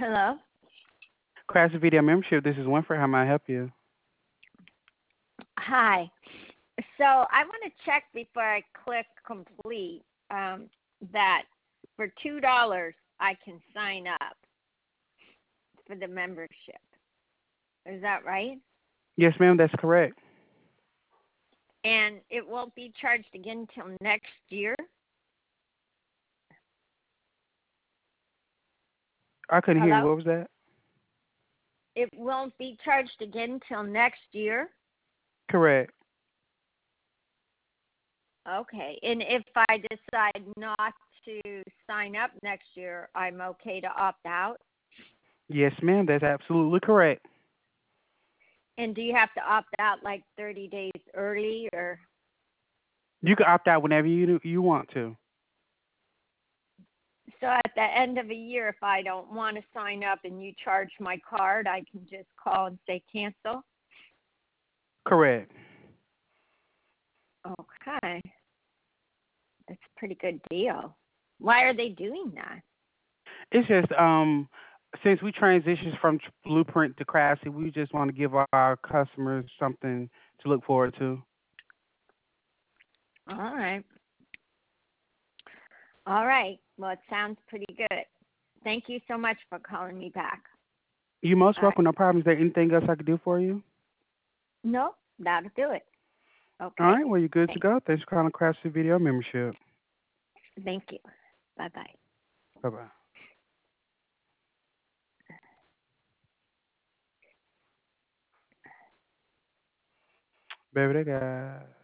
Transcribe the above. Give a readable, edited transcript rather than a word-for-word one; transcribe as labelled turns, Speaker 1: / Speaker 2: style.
Speaker 1: Hello.
Speaker 2: Classic Video Membership. This is Winfrey. How may I help you?
Speaker 1: Hi. So I want to check before I click complete that for $2 I can sign up for the membership. Is that right?
Speaker 2: Yes, ma'am. That's correct.
Speaker 1: And it won't be charged again till next year?
Speaker 2: I couldn't hear you.
Speaker 1: Hello?
Speaker 2: What was that?
Speaker 1: It won't be charged again till next year?
Speaker 2: Correct.
Speaker 1: Okay. And if I decide not to sign up next year, I'm okay to opt out?
Speaker 2: Yes, ma'am. That's absolutely correct.
Speaker 1: And do you have to opt out like 30 days early or?
Speaker 2: You can opt out whenever you want to.
Speaker 1: So at the end of a year, if I don't want to sign up and you charge my card, I can just call and say cancel?
Speaker 2: Correct.
Speaker 1: Okay. That's a pretty good deal. Why are they doing that?
Speaker 2: It's just since we transitioned from Blueprint to Craftsy, we just want to give our customers something to look forward to.
Speaker 1: All right. All right. Well, it sounds pretty good. Thank you so much for calling me back.
Speaker 2: You most
Speaker 1: All right.
Speaker 2: welcome. No problem. Is there anything else I could do for you?
Speaker 1: No, that'll do it.
Speaker 2: All
Speaker 1: Okay.
Speaker 2: right. Well, you're good to
Speaker 1: Thanks.
Speaker 2: go. Thanks for calling Craftsy Video Membership.
Speaker 1: Thank you. Bye-bye.
Speaker 2: Bye bye. Baby, they got